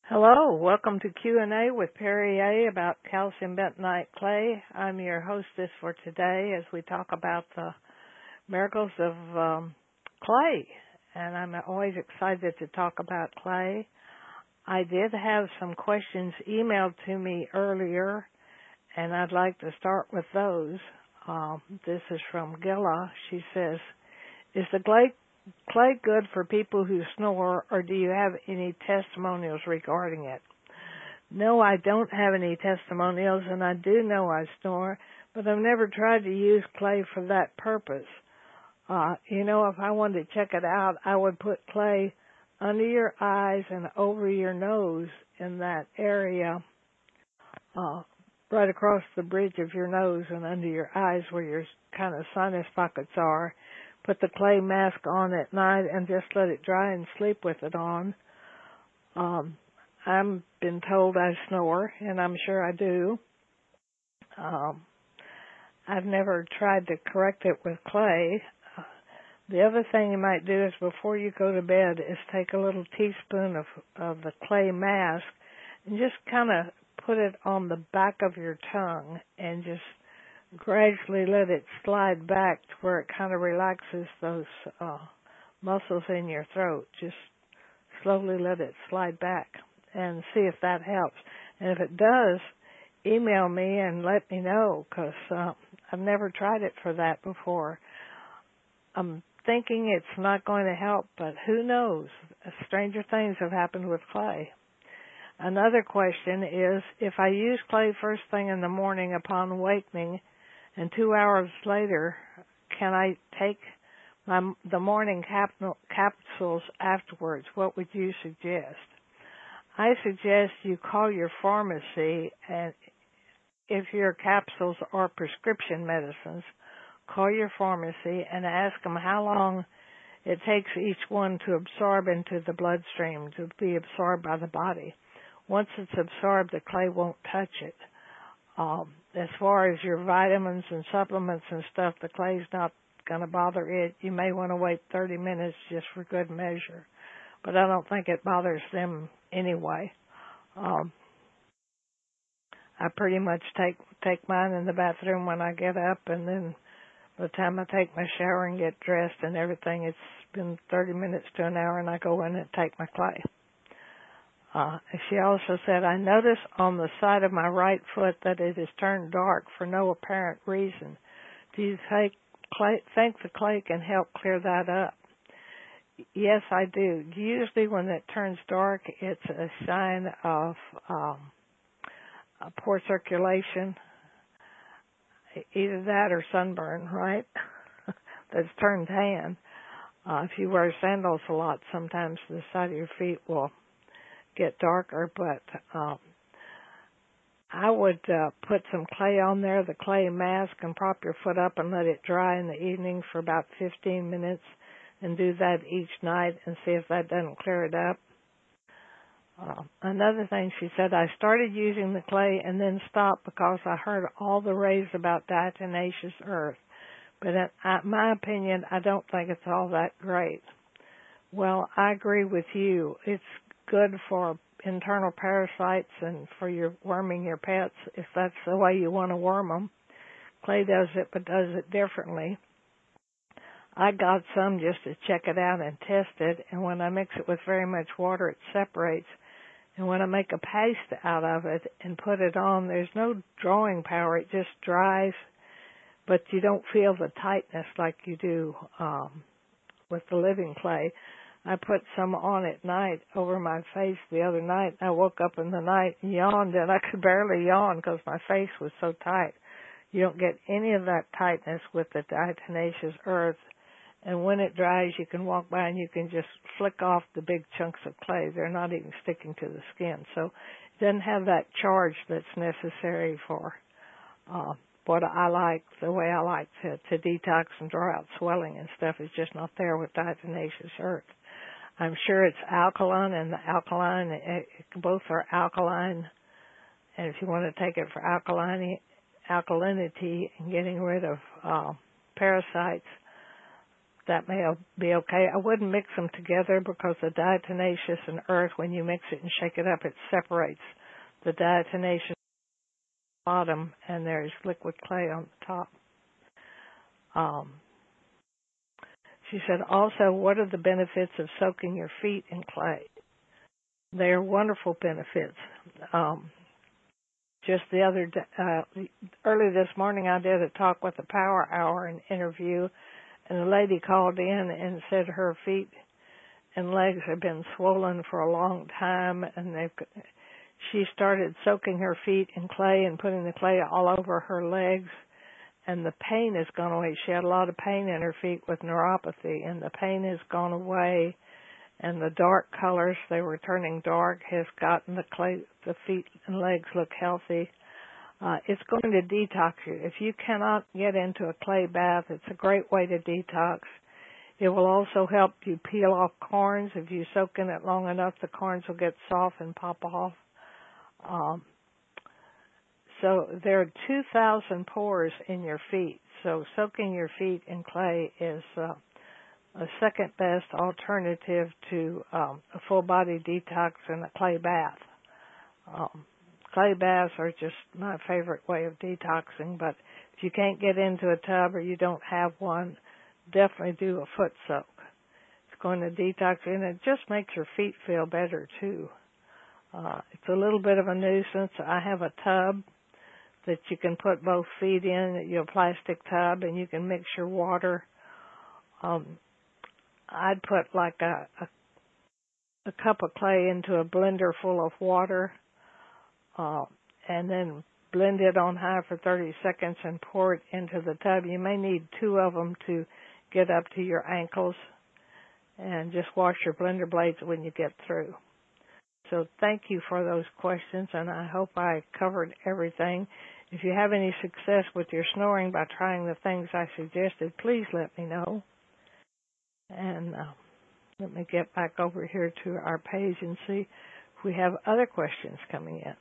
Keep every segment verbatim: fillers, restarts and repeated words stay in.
Hello, welcome to Q and A with Perry A. about calcium bentonite clay. I'm your hostess for today as we talk about the miracles of um, clay, and I'm always excited to talk about clay. I did have some questions emailed to me earlier, and I'd like to start with those. Um, this is from Gilla. She says, is the clay Clay good for people who snore, or do you have any testimonials regarding it? No, I don't have any testimonials, and I do know I snore, but I've never tried to use clay for that purpose. Uh, you know, if I wanted to check it out, I would put clay under your eyes and over your nose in that area, uh, right across the bridge of your nose and under your eyes where your kind of sinus pockets are. Put the clay mask on at night and just let it dry and sleep with it on. Um, I've been told I snore, and I'm sure I do. Um, I've never tried to correct it with clay. Uh, the other thing you might do is before you go to bed is take a little teaspoon of, of the clay mask and just kind of put it on the back of your tongue and just gradually let it slide back to where it kind of relaxes those uh, muscles in your throat. Just slowly let it slide back and see if that helps. And if it does, email me and let me know, because uh, I've never tried it for that before. I'm thinking it's not going to help, but who knows? Stranger things have happened with clay. Another question is, if I use clay first thing in the morning upon awakening, and two hours later, can I take my, the morning cap, capsules afterwards? What would you suggest? I suggest you call your pharmacy, and if your capsules are prescription medicines, call your pharmacy and ask them how long it takes each one to absorb into the bloodstream, to be absorbed by the body. Once it's absorbed, the clay won't touch it. Um, as far as your vitamins and supplements and stuff, the clay's not going to bother it. You may want to wait thirty minutes just for good measure, but I don't think it bothers them anyway. Um, I pretty much take take mine in the bathroom when I get up, and then by the time I take my shower and get dressed and everything, it's been thirty minutes to an hour, and I go in and take my clay. Uh, she also said, I notice on the side of my right foot that it has turned dark for no apparent reason. Do you think, clay, think the clay can help clear that up? Yes, I do. Usually when it turns dark, it's a sign of um, a poor circulation, either that or sunburn, right? That's turned tan. Uh, if you wear sandals a lot, sometimes the side of your feet will get darker, but um, I would uh, put some clay on there, the clay mask, and prop your foot up and let it dry in the evening for about fifteen minutes, and do that each night and see if that doesn't clear it up. Uh, another thing she said, I started using the clay and then stopped because I heard all the raves about diatomaceous earth, but in my opinion, I don't think it's all that great. Well, I agree with you. It's good for internal parasites and for your worming your pets, if that's the way you want to worm them. Clay does it, but does it differently. I got some just to check it out and test it, and when I mix it with very much water, it separates. And when I make a paste out of it and put it on, there's no drawing power. It just dries, but you don't feel the tightness like you do um, with the living clay. I put some on at night over my face the other night. I woke up in the night and yawned, and I could barely yawn because my face was so tight. You don't get any of that tightness with the diatomaceous earth. And when it dries, you can walk by and you can just flick off the big chunks of clay. They're not even sticking to the skin. So it doesn't have that charge that's necessary for uh, what I like, the way I like to, to detox and draw out swelling and stuff is just not there with diatomaceous earth. I'm sure it's alkaline, and the alkaline, it, both are alkaline, and if you want to take it for alkaline, alkalinity and getting rid of uh, parasites, that may be okay. I wouldn't mix them together because the diatomaceous and earth, when you mix it and shake it up, it separates the diatomaceous bottom and there's liquid clay on the top. Um, she said, also, what are the benefits of soaking your feet in clay? They are wonderful benefits. Um, just the other day, uh, early this morning, I did a talk with the Power Hour, an interview, and a lady called in and said her feet and legs have been swollen for a long time, and they've. She started soaking her feet in clay and putting the clay all over her legs, and the pain has gone away. She had a lot of pain in her feet with neuropathy, and the pain has gone away, and the dark colors, they were turning dark, has gotten the clay, the feet and legs look healthy. Uh, it's going to detox you. If you cannot get into a clay bath, it's a great way to detox. It will also help you peel off corns. If you soak in it long enough, the corns will get soft and pop off. Um, so there are two thousand pores in your feet. So soaking your feet in clay is uh, a second best alternative to um, a full body detox and a clay bath. Um, clay baths are just my favorite way of detoxing, but if you can't get into a tub or you don't have one, definitely do a foot soak. It's going to detox you, and it just makes your feet feel better too. Uh, it's a little bit of a nuisance. I have a tub that you can put both feet in, your plastic tub, and you can mix your water. Um, I'd put like a, a, a cup of clay into a blender full of water, uh, and then blend it on high for thirty seconds and pour it into the tub. You may need two of them to get up to your ankles, and just wash your blender blades when you get through. So thank you for those questions, and I hope I covered everything. If you have any success with your snoring by trying the things I suggested, please let me know. And uh, let me get back over here to our page and see if we have other questions coming in.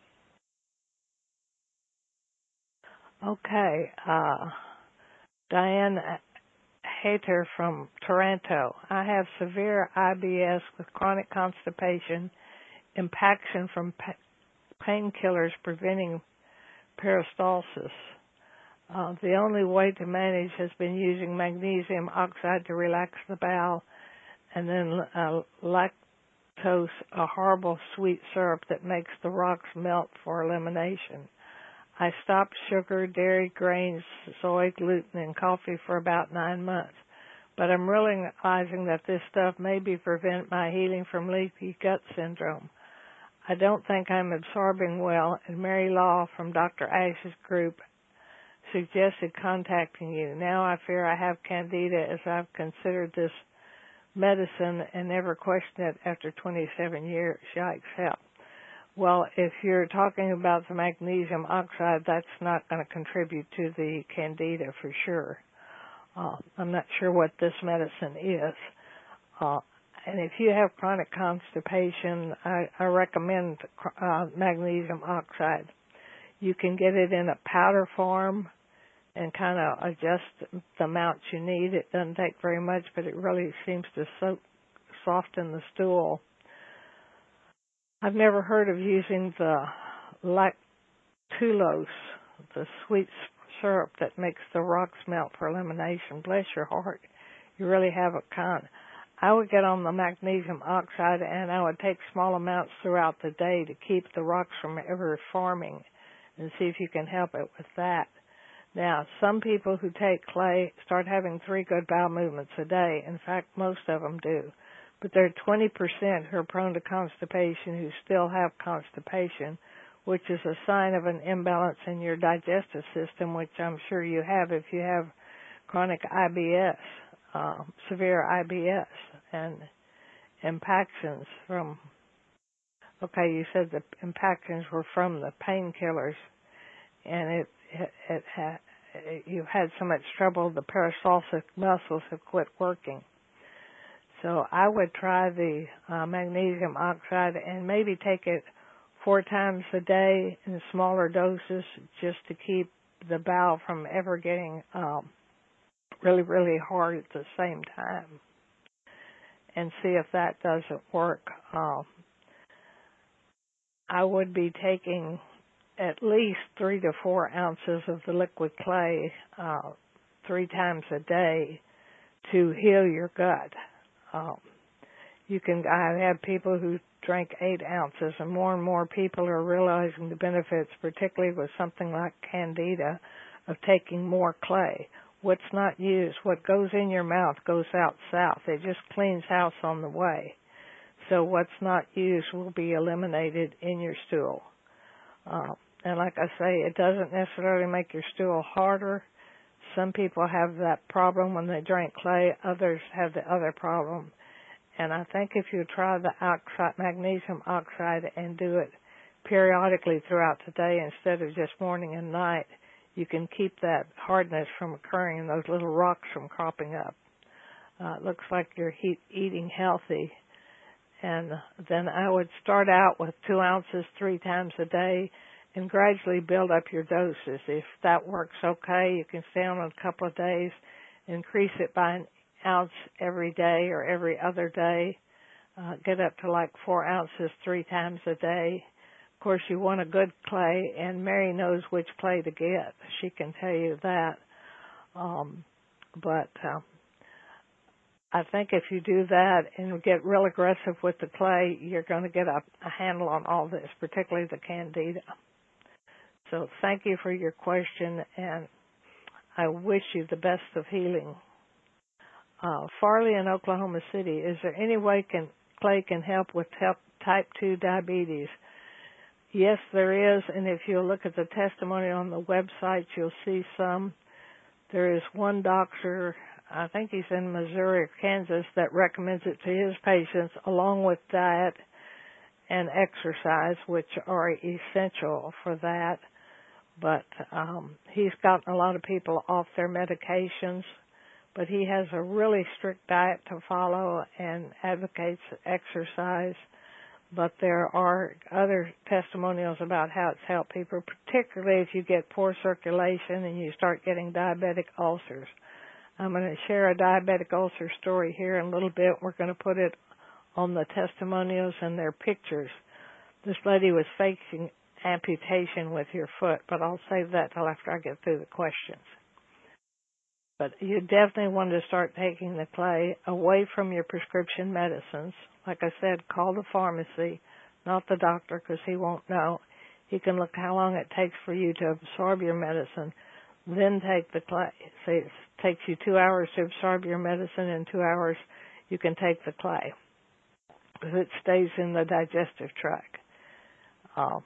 Okay, uh, Diane Hayter from Toronto. I have severe I B S with chronic constipation, impaction from pa- painkillers preventing peristalsis. Uh, the only way to manage has been using magnesium oxide to relax the bowel, and then uh, lactose, a horrible sweet syrup that makes the rocks melt for elimination. I stopped sugar, dairy, grains, soy, gluten, and coffee for about nine months. But I'm realizing that this stuff maybe prevent my healing from leaky gut syndrome. I don't think I'm absorbing well, and Mary Law from Doctor Ash's group suggested contacting you. Now I fear I have candida, as I've considered this medicine and never questioned it after twenty-seven years. Yikes, help. Well, if you're talking about the magnesium oxide, that's not going to contribute to the candida for sure. Uh, I'm not sure what this medicine is. Uh, and if you have chronic constipation, I, I recommend uh, magnesium oxide. You can get it in a powder form and kind of adjust the amount you need. It doesn't take very much, but it really seems to soak, soften the stool. I've never heard of using the lactulose, the sweet syrup that makes the rocks melt for elimination. Bless your heart. You really have a kind. I would get on the magnesium oxide, and I would take small amounts throughout the day to keep the rocks from ever forming, and see if you can help it with that. Now, some people who take clay start having three good bowel movements a day. In fact, most of them do. But there are twenty percent who are prone to constipation who still have constipation, which is a sign of an imbalance in your digestive system, which I'm sure you have if you have chronic I B S, uh, severe I B S, and impactions from, okay, you said the impactions were from the painkillers, and it, it, it ha, you've had so much trouble, the peristaltic muscles have quit working. So I would try the uh, magnesium oxide and maybe take it four times a day in smaller doses just to keep the bowel from ever getting um, really, really hard at the same time and see if that doesn't work. Um, I would be taking at least three to four ounces of the liquid clay uh, three times a day to heal your gut. Um, you can. I have people who drink eight ounces, and more and more people are realizing the benefits, particularly with something like Candida, of taking more clay. What's not used, what goes in your mouth goes out south. It just cleans house on the way. So what's not used will be eliminated in your stool. Uh, and like I say, it doesn't necessarily make your stool harder. Some people have that problem when they drink clay. Others have the other problem. And I think if you try the oxide, magnesium oxide and do it periodically throughout the day instead of just morning and night, you can keep that hardness from occurring and those little rocks from cropping up. Uh, it looks like you're he- eating healthy. And then I would start out with two ounces three times a day and gradually build up your doses. If that works okay, you can stay on it a couple of days, increase it by an ounce every day or every other day, uh, get up to like four ounces three times a day. Of course, you want a good clay, and Mary knows which clay to get. She can tell you that. Um, but uh, I think if you do that and get real aggressive with the clay, you're going to get a, a handle on all this, particularly the Candida. So thank you for your question, and I wish you the best of healing. Uh, Farley in Oklahoma City, is there any way can, clay can help with help, type two diabetes? Yes, there is, and if you look at the testimony on the website, you'll see some. There is one doctor, I think he's in Missouri or Kansas, that recommends it to his patients along with diet and exercise, which are essential for that. But um, he's gotten a lot of people off their medications, but he has a really strict diet to follow and advocates exercise. But there are other testimonials about how it's helped people, particularly if you get poor circulation and you start getting diabetic ulcers. I'm going to share a diabetic ulcer story here in a little bit. We're going to put it on the testimonials and their pictures. This lady was facing amputation with her foot, but I'll save that till after I get through the questions. But you definitely want to start taking the clay away from your prescription medicines. Like I said, call the pharmacy, not the doctor, because he won't know. He can look how long it takes for you to absorb your medicine, then take the clay. Say it takes you two hours to absorb your medicine, in two hours you can take the clay, because it stays in the digestive tract. Um,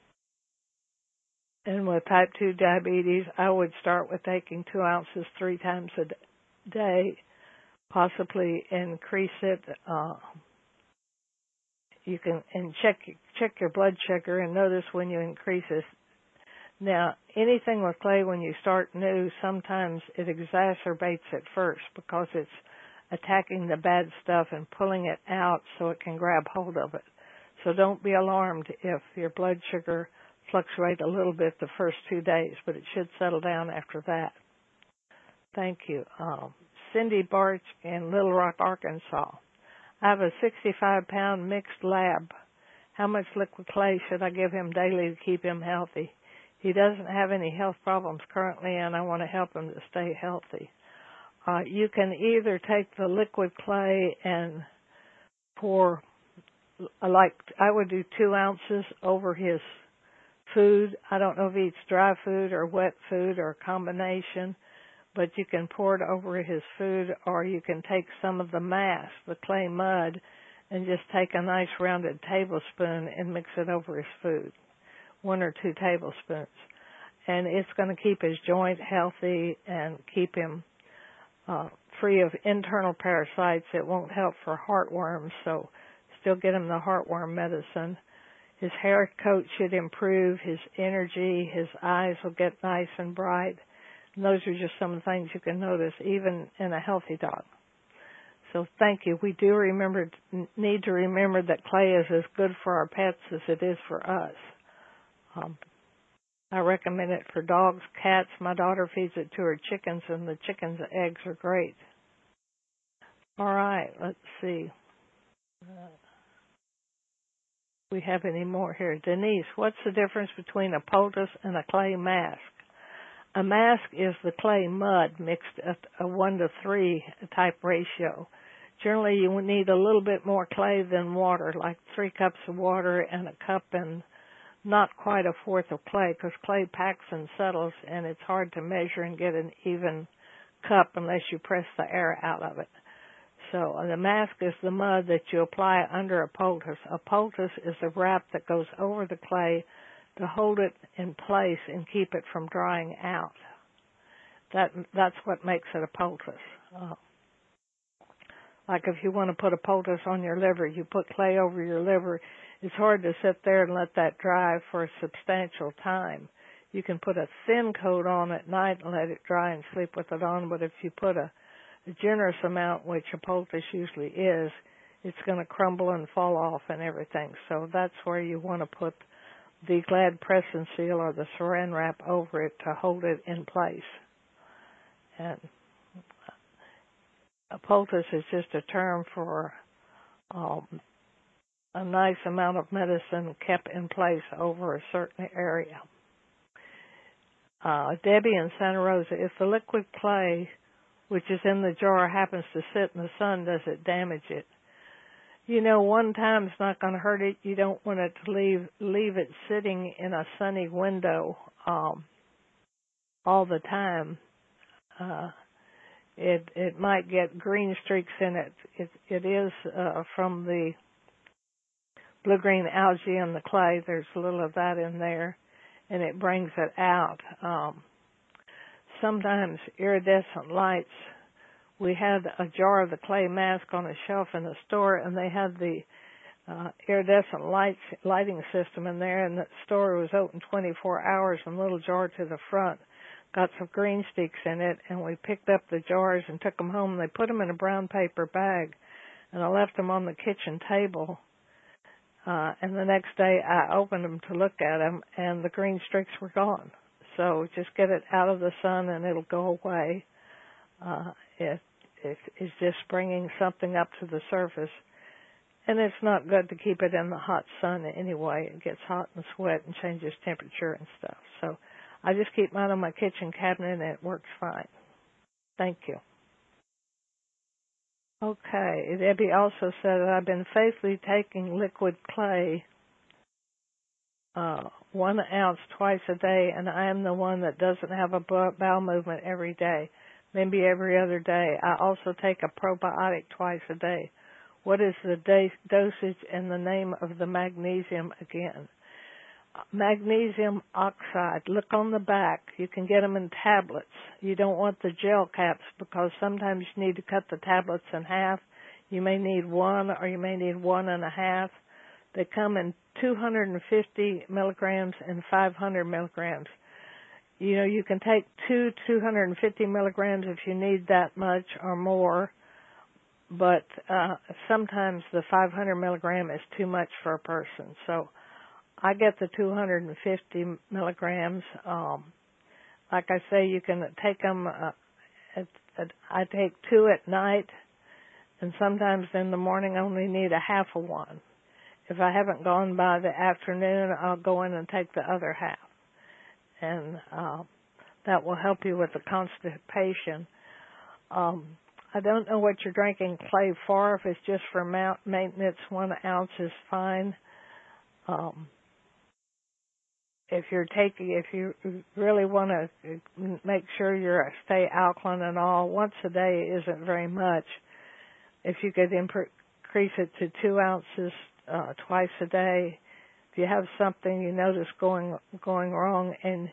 and with type two diabetes, I would start with taking two ounces three times a day, possibly increase it. Uh, you can and check check your blood sugar and notice when you increase it. Now, anything with clay, when you start new, sometimes it exacerbates at first because it's attacking the bad stuff and pulling it out so it can grab hold of it. So don't be alarmed if your blood sugar fluctuates a little bit the first two days, but it should settle down after that. Thank you. Um, Cindy Barch in Little Rock, Arkansas. I have a sixty-five pound mixed lab. How much liquid clay should I give him daily to keep him healthy? He doesn't have any health problems currently, and I want to help him to stay healthy. Uh, you can either take the liquid clay and pour, like I would do two ounces over his food. I don't know if he eats dry food or wet food or a combination, but you can pour it over his food, or you can take some of the mass, the clay mud, and just take a nice rounded tablespoon and mix it over his food, one or two tablespoons. And it's going to keep his joint healthy and keep him uh, free of internal parasites. It won't help for heartworms, so still get him the heartworm medicine. His hair coat should improve, his energy, his eyes will get nice and bright. And those are just some of the things you can notice even in a healthy dog. So thank you. We do remember need to remember that clay is as good for our pets as it is for us. Um, I recommend it for dogs, cats. My daughter feeds it to her chickens, and the chickens' eggs are great. All right, let's see. Uh, we have any more here? Denise, what's the difference between a poultice and a clay mask? A mask is the clay mud mixed at a one to three type ratio. Generally, you need a little bit more clay than water, like three cups of water and a cup and not quite a fourth of clay, because clay packs and settles, and it's hard to measure and get an even cup unless you press the air out of it. So the mask is the mud that you apply under a poultice. A poultice is a wrap that goes over the clay to hold it in place and keep it from drying out. That that's what makes it a poultice. Uh, like if you want to put a poultice on your liver, you put clay over your liver. It's hard to sit there and let that dry for a substantial time. You can put a thin coat on at night and let it dry and sleep with it on, but if you put a, a generous amount, which a poultice usually is, it's going to crumble and fall off and everything. So that's where you want to put the Glad Press and Seal or the Saran Wrap over it to hold it in place. And a poultice is just a term for um, a nice amount of medicine kept in place over a certain area. Uh, Debbie in Santa Rosa, if the liquid clay, which is in the jar, happens to sit in the sun, does it damage it? You know, one time's not going to hurt it. You don't want it to leave leave it sitting in a sunny window um, all the time. Uh, it it might get green streaks in it. It it is uh, from the blue-green algae in the clay. There's a little of that in there, and it brings it out. Um, sometimes iridescent lights. We had a jar of the clay mask on a shelf in the store, and they had the uh, iridescent lights lighting system in there, and the store was open twenty-four hours, and a little jar to the front got some green sticks in it, and we picked up the jars and took them home. They put them in a brown paper bag, and I left them on the kitchen table. Uh, and the next day I opened them to look at them, and the green streaks were gone. So just get it out of the sun, and it'll go away. Uh, it, it, it's just bringing something up to the surface. And it's not good to keep it in the hot sun anyway. It gets hot and sweat and changes temperature and stuff. So I just keep mine on my kitchen cabinet, and it works fine. Thank you. Okay. Debbie also said that I've been faithfully taking liquid clay, uh, one ounce twice a day, and I am the one that doesn't have a bowel movement every day, maybe every other day. I also take a probiotic twice a day. What is the day, dosage and the name of the magnesium again? Magnesium oxide. Look on the back. You can get them in tablets. You don't want the gel caps because sometimes you need to cut the tablets in half. You may need one or you may need one and a half. They come in two hundred fifty milligrams and five hundred milligrams. You know, you can take two two hundred fifty milligrams if you need that much or more, but uh, sometimes the five hundred milligram is too much for a person. So I get the two hundred fifty milligrams. Um, like I say, you can take them. Uh, at, at, I take two at night, and sometimes in the morning I only need a half of one. If I haven't gone by the afternoon, I'll go in and take the other half, and uh, that will help you with the constipation. Um, I don't know what you're drinking clay for. If it's just for maintenance, one ounce is fine. Um, If you're taking, if you really want to make sure you're stay alkaline and all, once a day isn't very much. If you could increase it to two ounces uh, twice a day, if you have something you notice going going wrong, and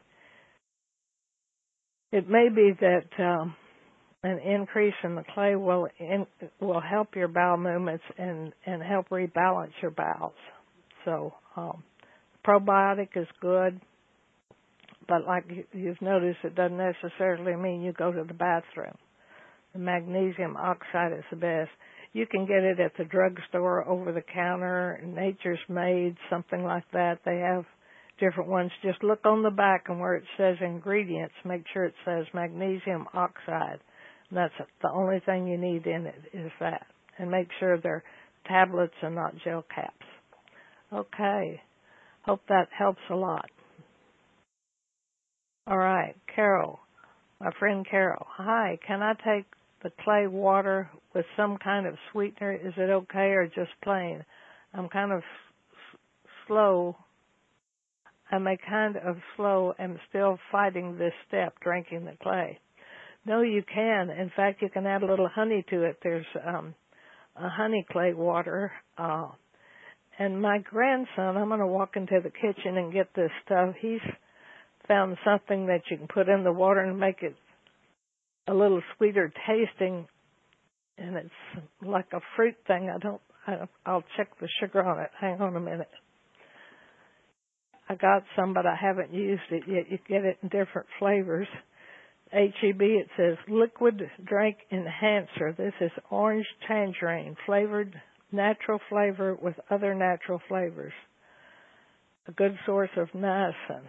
it may be that um, an increase in the clay will in, will help your bowel movements and and help rebalance your bowels. So. Um, Probiotic is good, but like you've noticed, it doesn't necessarily mean you go to the bathroom. The magnesium oxide is the best. You can get it at the drugstore over the counter, Nature's Made, something like that. They have different ones. Just look on the back and where it says ingredients, make sure it says magnesium oxide. And that's the only thing you need in it is that. And make sure they're tablets and not gel caps. Okay. Hope that helps a lot. All right. Carol, my friend Carol. Hi, can I take the clay water with some kind of sweetener? Is it okay or just plain? I'm kind of s- slow. I'm a kind of slow and still fighting this step, drinking the clay. No, you can. In fact, you can add a little honey to it. There's um, a honey clay water. Uh, and my grandson, I'm going to walk into the kitchen and get this stuff. He's found something that you can put in the water and make it a little sweeter tasting, and it's like a fruit thing. I don't, I, I'll check the sugar on it. Hang on a minute. I got some, but I haven't used it yet. You get it in different flavors. H E B, it says liquid drink enhancer. This is orange tangerine, flavored natural flavor with other natural flavors. A good source of niacin.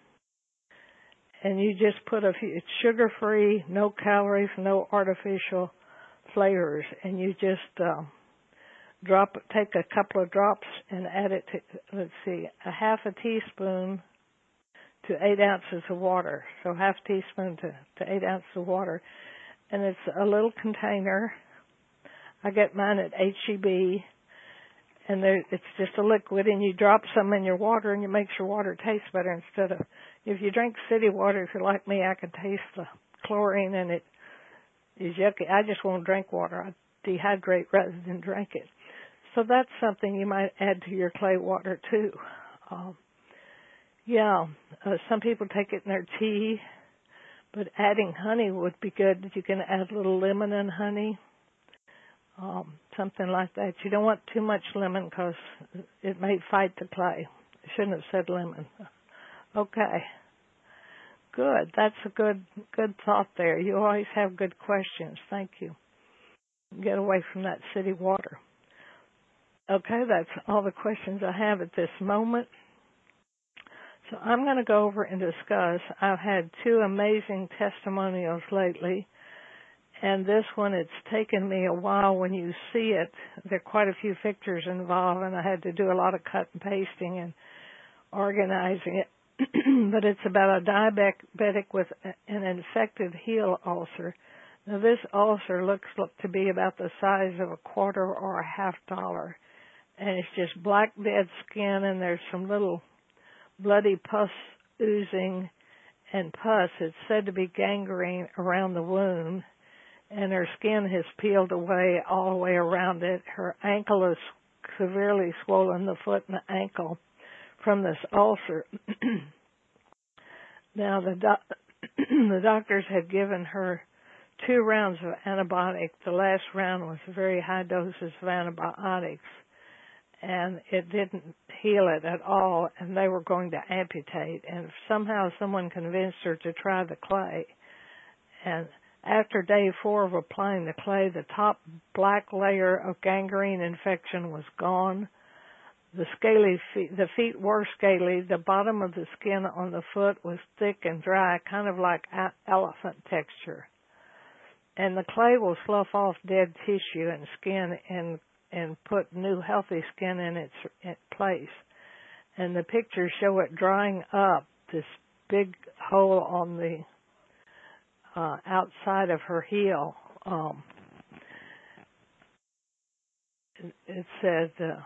And you just put a few, it's sugar-free, no calories, no artificial flavors. And you just uh, drop, take a couple of drops and add it to, let's see, a half a teaspoon to eight ounces of water. So half teaspoon to, to eight ounces of water. And it's a little container. I get mine at H E B. And there, it's just a liquid, and you drop some in your water, and it makes your water taste better instead of, if you drink city water, if you're like me, I can taste the chlorine, and it is yucky. I just won't drink water. I dehydrate rather than drink it. So that's something you might add to your clay water, too. Um, yeah, uh, some people take it in their tea, but adding honey would be good. You can add a little lemon and honey. Um, something like that. You don't want too much lemon because it may fight the clay. I shouldn't have said lemon. Okay. Good. That's a good good thought there. You always have good questions. Thank you. Get away from that city water. Okay, that's all the questions I have at this moment. So I'm going to go over and discuss. I've had two amazing testimonials lately. And this one, it's taken me a while. When you see it, there are quite a few pictures involved, and I had to do a lot of cut and pasting and organizing it. But it's about a diabetic with an infected heel ulcer. Now, this ulcer looks to be about the size of a quarter or a half dollar. And it's just black dead skin, and there's some little bloody pus oozing and pus. It's said to be gangrene around the wound. And her skin has peeled away all the way around it. Her ankle is severely swollen, the foot and the ankle, from this ulcer. Now, the, doc- the doctors had given her two rounds of antibiotic. The last round was very high doses of antibiotics, and it didn't heal it at all, and they were going to amputate. And somehow someone convinced her to try the clay. And after day four of applying the clay, the top black layer of gangrene infection was gone. The scaly feet, the feet were scaly. The bottom of the skin on the foot was thick and dry, kind of like elephant texture. And the clay will slough off dead tissue and skin and and put new healthy skin in its, its place. And the pictures show it drying up, this big hole on the Uh, outside of her heel. Um, it, it said, uh,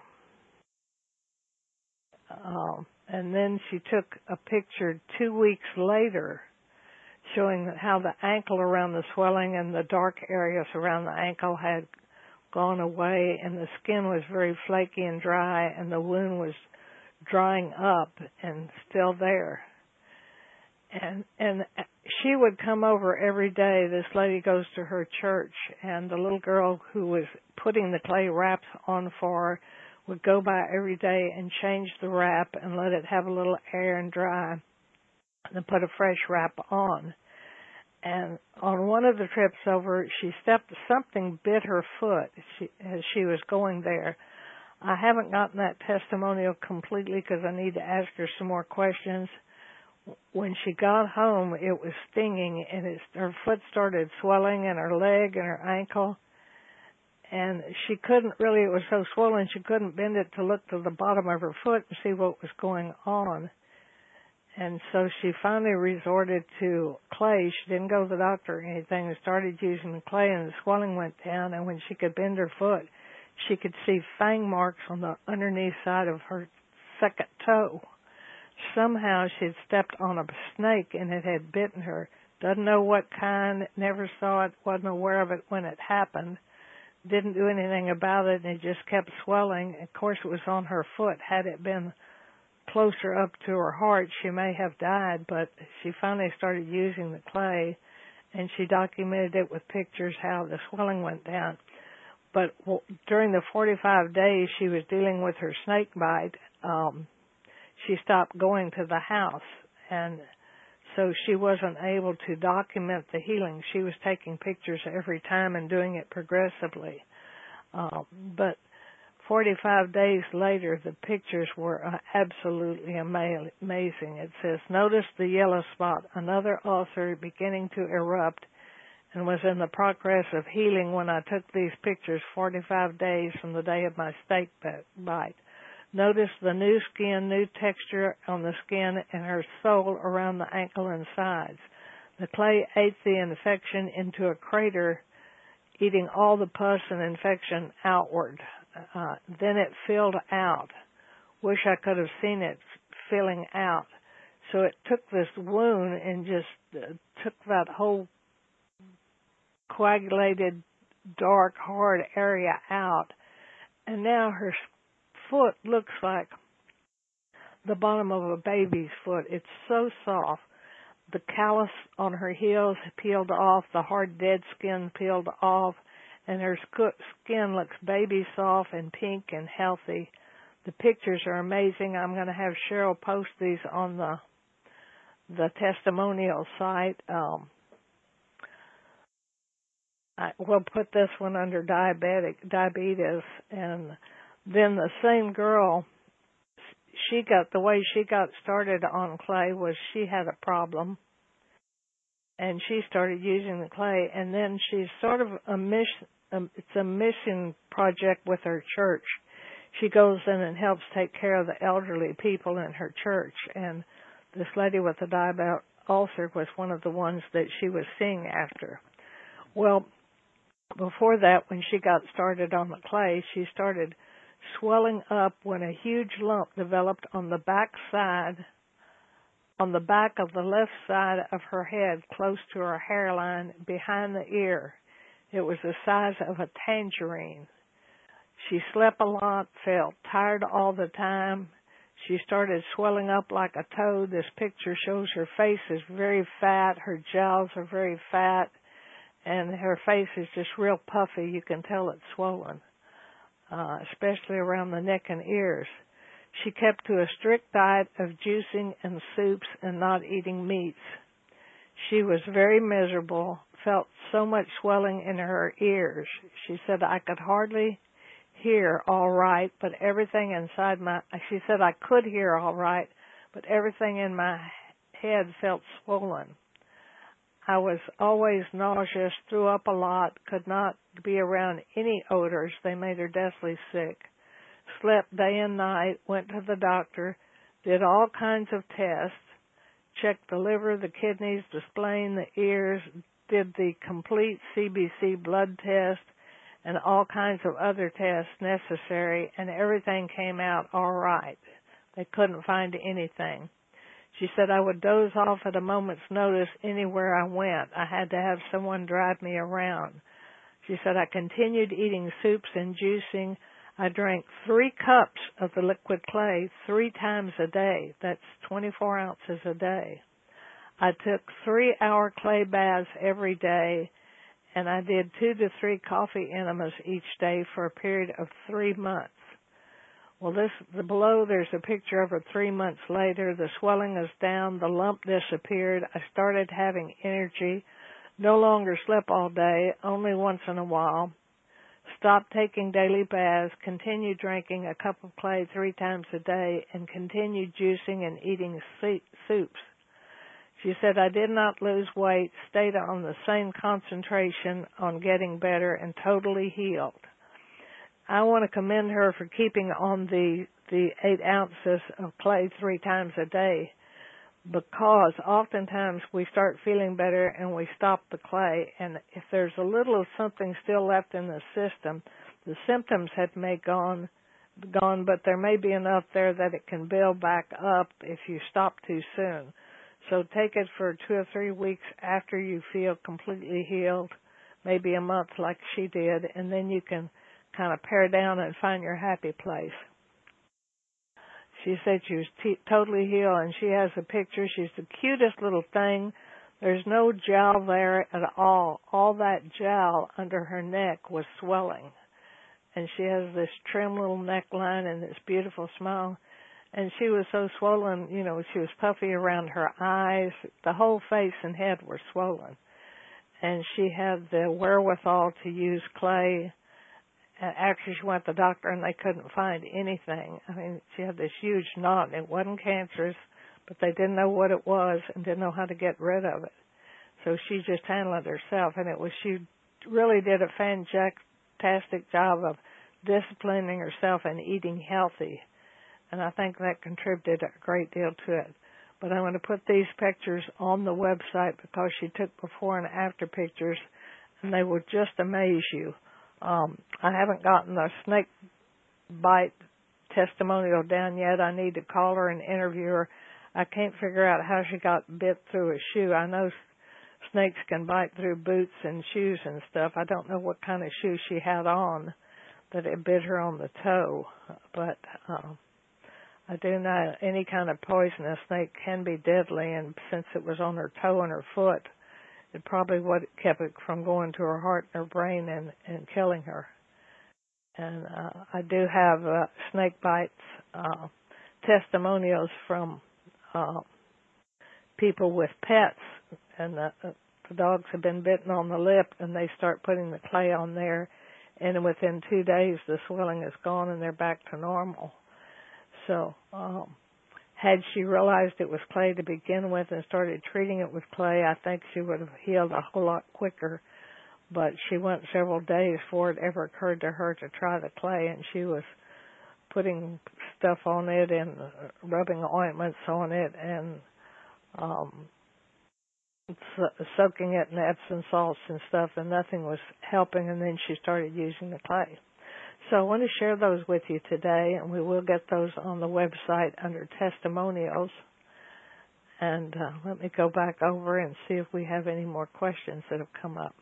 um, and then she took a picture two weeks later showing how the ankle around the swelling and the dark areas around the ankle had gone away, and the skin was very flaky and dry, and the wound was drying up and still there. And and she would come over every day. This lady goes to her church, and the little girl who was putting the clay wraps on for her would go by every day and change the wrap and let it have a little air and dry, and then put a fresh wrap on. And on one of the trips over, she stepped, something bit her foot she, as she was going there. I haven't gotten that testimonial completely because I need to ask her some more questions. When she got home, it was stinging, and it, her foot started swelling, and her leg and her ankle. And she couldn't really, it was so swollen, she couldn't bend it to look to the bottom of her foot and see what was going on. And so she finally resorted to clay. She didn't go to the doctor or anything and started using the clay, and the swelling went down. And when she could bend her foot, she could see fang marks on the underneath side of her second toe. Somehow she had stepped on a snake and it had bitten her. Doesn't know what kind, never saw it, wasn't aware of it when it happened. Didn't do anything about it, and it just kept swelling. Of course, it was on her foot. Had it been closer up to her heart, she may have died, but she finally started using the clay, and she documented it with pictures how the swelling went down. But during the forty-five days she was dealing with her snake bite, um, she stopped going to the house, and so she wasn't able to document the healing. She was taking pictures every time and doing it progressively. Uh, but forty-five days later, the pictures were uh, absolutely ama- amazing. It says, "Notice the yellow spot, another ulcer beginning to erupt, and was in the progress of healing when I took these pictures forty-five days from the day of my snake bite. Notice the new skin, new texture on the skin and her sole around the ankle and sides. The clay ate the infection into a crater, eating all the pus and infection outward. Uh, then it filled out. Wish I could have seen it filling out. So it took this wound and just uh, took that whole coagulated, dark, hard area out. And now her foot looks like the bottom of a baby's foot. It's so soft. The callus on her heels peeled off, the hard dead skin peeled off, and her skin looks baby soft and pink and healthy. The pictures are amazing. I'm going to have Cheryl post these on the the testimonial site. Um, I, we'll put this one under diabetic diabetes, and then the same girl, she got, the way she got started on clay was she had a problem, and she started using the clay, and then she's sort of a mission, um, it's a mission project with her church. She goes in and helps take care of the elderly people in her church, and this lady with the diabetic ulcer was one of the ones that she was seeing after. Well, before that, when she got started on the clay, she started swelling up when a huge lump developed on the back side, on the back of the left side of her head, close to her hairline, behind the ear. It was the size of a tangerine. She slept a lot, felt tired all the time. She started swelling up like a toad. This picture shows her face is very fat, her jowls are very fat, and her face is just real puffy. You can tell it's swollen. Uh, especially around the neck and ears. She kept to a strict diet of juicing and soups and not eating meats. She was very miserable, felt so much swelling in her ears. She said, I could hardly hear all right, but everything inside my, she said I could hear all right, but everything in my head felt swollen. I was always nauseous, threw up a lot, could not be around any odors. They made her deathly sick. Slept day and night, went to the doctor, did all kinds of tests, checked the liver, the kidneys, the spleen, the ears, did the complete C B C blood test, and all kinds of other tests necessary, and everything came out all right. They couldn't find anything. She said, I would doze off at a moment's notice anywhere I went. I had to have someone drive me around. She said, I continued eating soups and juicing. I drank three cups of the liquid clay three times a day. That's twenty-four ounces a day. I took three-hour clay baths every day, and I did two to three coffee enemas each day for a period of three months. Well, this the below, there's a picture of her three months later. The swelling is down. The lump disappeared. I started having energy. No longer slept all day, only once in a while. Stop taking daily baths, continue drinking a cup of clay three times a day, and continue juicing and eating soups. She said, I did not lose weight, stayed on the same concentration on getting better, and totally healed. I want to commend her for keeping on the, the eight ounces of clay three times a day, because oftentimes we start feeling better and we stop the clay, and if there's a little of something still left in the system, the symptoms have may gone, gone, but there may be enough there that it can build back up if you stop too soon. So take it for two or three weeks after you feel completely healed, maybe a month like she did, and then you can kind of pare down and find your happy place. She said she was t- totally healed, and she has a picture. She's the cutest little thing. There's no gel there at all. All that gel under her neck was swelling. And she has this trim little neckline and this beautiful smile. And she was so swollen, you know, she was puffy around her eyes. The whole face and head were swollen. And she had the wherewithal to use clay. After she went to the doctor and they couldn't find anything. I mean, she had this huge knot. It wasn't cancerous, but they didn't know what it was and didn't know how to get rid of it. So she just handled it herself, and it was she really did a fantastic job of disciplining herself and eating healthy. And I think that contributed a great deal to it. But I'm going to put these pictures on the website because she took before and after pictures, and they will just amaze you. Um, I haven't gotten the snake bite testimonial down yet. I need to call her and interview her. I can't figure out how she got bit through a shoe. I know snakes can bite through boots and shoes and stuff. I don't know what kind of shoe she had on that it bit her on the toe. But uh, I do know any kind of poisonous snake can be deadly, and since it was on her toe and her foot, it probably what kept it from going to her heart and her brain and, and killing her. And uh, I do have uh, snake bites uh, testimonials from uh, people with pets, and the, the dogs have been bitten on the lip, and they start putting the clay on there, and within two days the swelling is gone and they're back to normal. So um, had she realized it was clay to begin with and started treating it with clay, I think she would have healed a whole lot quicker. But she went several days before it ever occurred to her to try the clay, and she was putting stuff on it and rubbing ointments on it and um, so- soaking it in Epsom salts and stuff, and nothing was helping, and then she started using the clay. So I want to share those with you today, and we will get those on the website under testimonials. And uh, let me go back over and see if we have any more questions that have come up.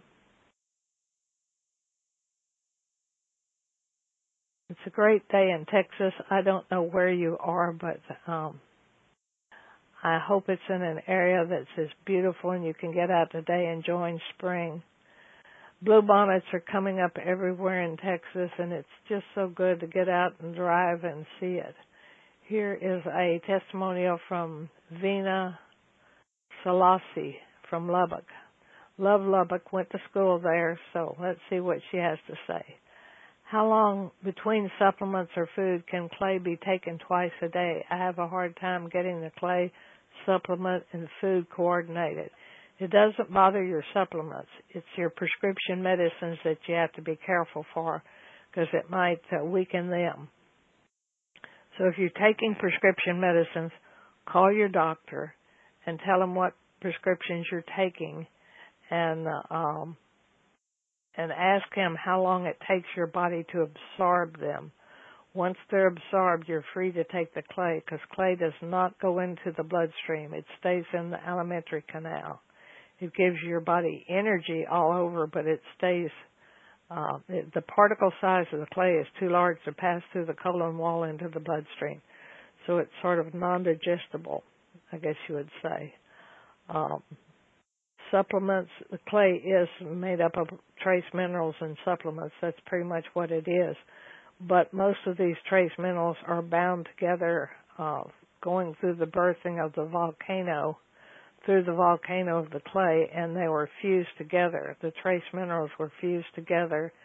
It's a great day in Texas. I don't know where you are, but um, I hope it's in an area that's as beautiful and you can get out today enjoying spring. Bluebonnets are coming up everywhere in Texas, and it's just so good to get out and drive and see it. Here is a testimonial from Vina Selassie from Lubbock. Love Lubbock, went to school there, so let's see what she has to say. How long between supplements or food can clay be taken twice a day? I have a hard time getting the clay supplement and food coordinated. It doesn't bother your supplements. It's your prescription medicines that you have to be careful for because it might uh, weaken them. So if you're taking prescription medicines, call your doctor and tell them what prescriptions you're taking, and uh, um, and ask him how long it takes your body to absorb them. Once they're absorbed, you're free to take the clay because clay does not go into the bloodstream. It stays in the alimentary canal. It gives your body energy all over, but it stays, uh, it, the particle size of the clay is too large to pass through the colon wall into the bloodstream. So it's sort of non-digestible, I guess you would say. Um, supplements, the clay is made up of trace minerals and supplements. That's pretty much what it is. But most of these trace minerals are bound together uh, going through the birthing of the volcano, through the volcano of the clay, and they were fused together. The trace minerals were fused together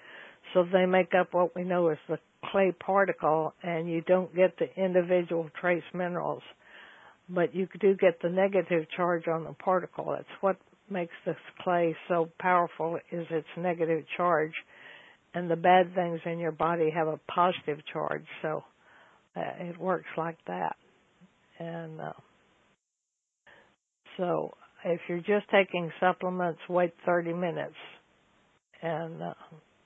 So they make up what we know as the clay particle, and you don't get the individual trace minerals, but you do get the negative charge on the particle. That's what makes this clay so powerful, is its negative charge, and the bad things in your body have a positive charge, so uh, it works like that. And uh, so if you're just taking supplements, wait thirty minutes. And, uh,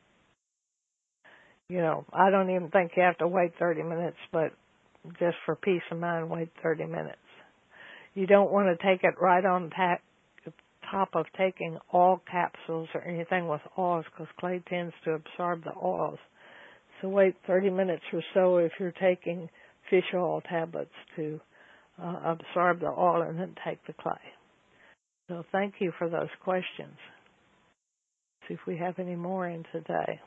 you know, I don't even think you have to wait thirty minutes, but just for peace of mind, wait thirty minutes. You don't want to take it right on ta- top of taking oil capsules or anything with oils, because clay tends to absorb the oils. So wait thirty minutes or so if you're taking fish oil tablets to uh, absorb the oil, and then take the clay. So thank you for those questions. See if we have any more in today.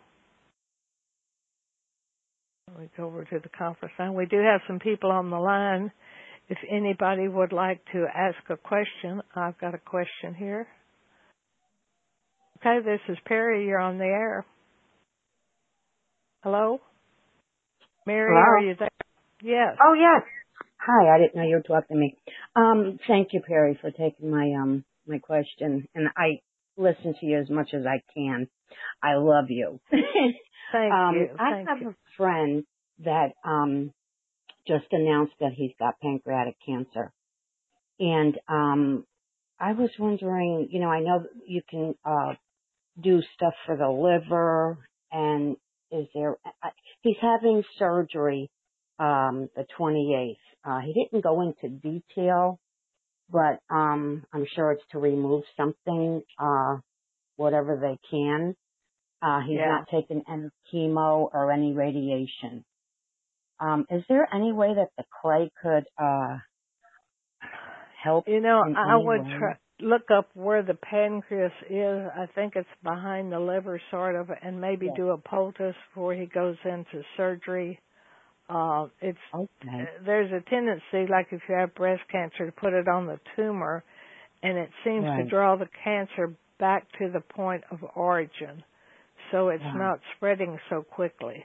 We go over to the conference line. We do have some people on the line. If anybody would like to ask a question, I've got a question here. Okay, this is Perry. You're on the air. Hello? Mary, Hello? are you there? Yes. Oh, yes. Hi, I didn't know you were talking to me. Um, thank you, Perry, for taking my um my question. And I listen to you as much as I can. I love you. Thank um, you. I Thank have you. a friend that um just announced that he's got pancreatic cancer. And um I was wondering, you know, I know that you can uh do stuff for the liver, and is there, I, he's having surgery um the twenty-eighth. Uh he didn't go into detail, but um I'm sure it's to remove something, uh whatever they can. Uh he's Yeah. not taking any chemo or any radiation. Um is there any way that the clay could uh help You know, in I any would way? try, look up where the pancreas is. I think it's behind the liver, sort of, and maybe Yes. do a poultice before he goes into surgery. Uh, it's Okay. there's a tendency, like if you have breast cancer, to put it on the tumor, and it seems to Right. draw the cancer back to the point of origin, so it's Wow. not spreading so quickly.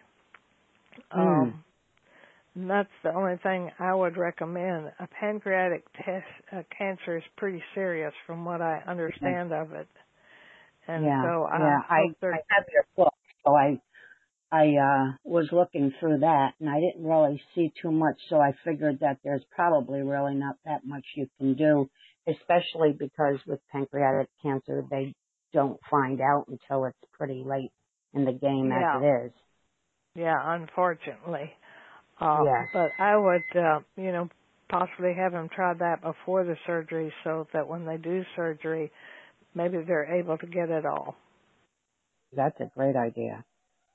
Mm. Um, and that's the only thing I would recommend. A pancreatic test, uh, cancer is pretty serious, from what I Yeah. understand of it, and Yeah. so I Yeah. I hope I they're. have your book, so I I uh was looking through that, and I didn't really see too much, so I figured that there's probably really not that much you can do, especially because with pancreatic cancer they don't find out until it's pretty late in the game, as Yeah, it is. yeah, unfortunately. Uh, Yes. but I would, uh, you know, possibly have them try that before the surgery, so that when they do surgery, maybe they're able to get it all. That's a great idea.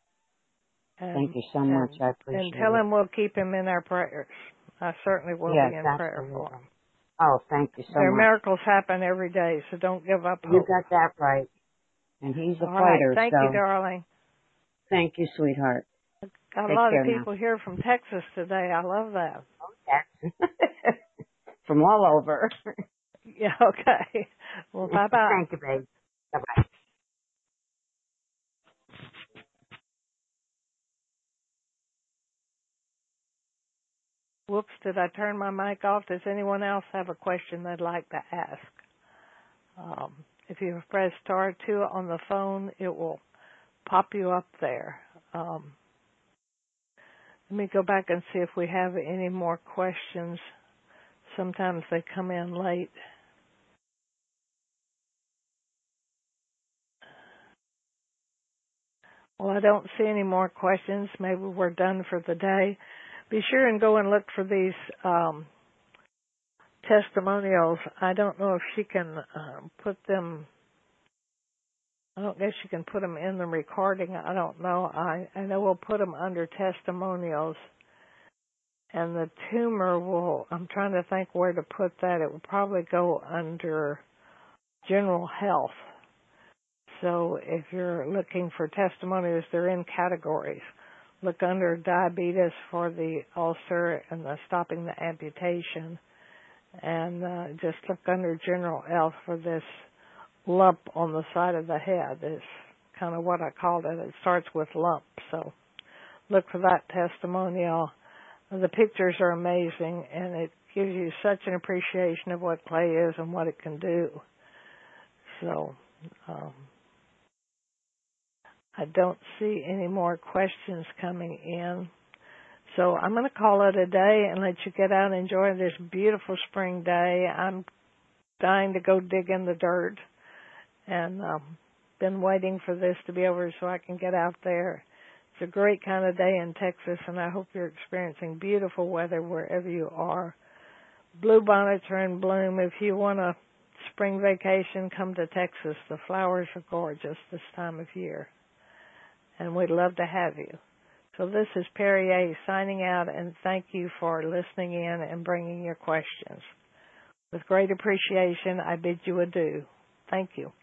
Thank And you so much. and I and appreciate tell it. him we'll keep him in our prayers. I certainly will be Yes, in prayer for absolutely. him. Oh, thank you so Their much. miracles happen every day, so don't give up You hope. got that right. And he's a All right. fighter, Thank you, so darling. thank you, sweetheart. Got a Take lot of care now. people here from Texas today. I love that. Yes. From all over. Yeah, okay. Well, bye-bye. Thank you, babe. Bye-bye. Whoops, did I turn my mic off? Does anyone else have a question they'd like to ask? Um, if you press star two on the phone, it will pop you up there. Um, let me go back and see if we have any more questions. Sometimes they come in late. Well, I don't see any more questions. Maybe we're done for the day. Be sure and go and look for these um, testimonials. I don't know if she can uh, put them, I don't guess you can put them in the recording. I don't know. I, I know we'll put them under testimonials. And the tumor will, I'm trying to think where to put that. It will probably go under general health. So if you're looking for testimonials, they're in categories. Look under diabetes for the ulcer and the stopping the amputation. And uh, just look under general health for this lump on the side of the head, this kind of what I called it. It starts with lump. So look for that testimonial. The pictures are amazing, and it gives you such an appreciation of what clay is and what it can do. So um, I don't see any more questions coming in. So I'm going to call it a day and let you get out and enjoy this beautiful spring day. I'm dying to go dig in the dirt, and um, been waiting for this to be over so I can get out there. It's a great kind of day in Texas, and I hope you're experiencing beautiful weather wherever you are. Bluebonnets are in bloom. If you want a spring vacation, come to Texas. The flowers are gorgeous this time of year, and we'd love to have you. So this is Perry A. signing out, and thank you for listening in and bringing your questions. With great appreciation, I bid you adieu. Thank you.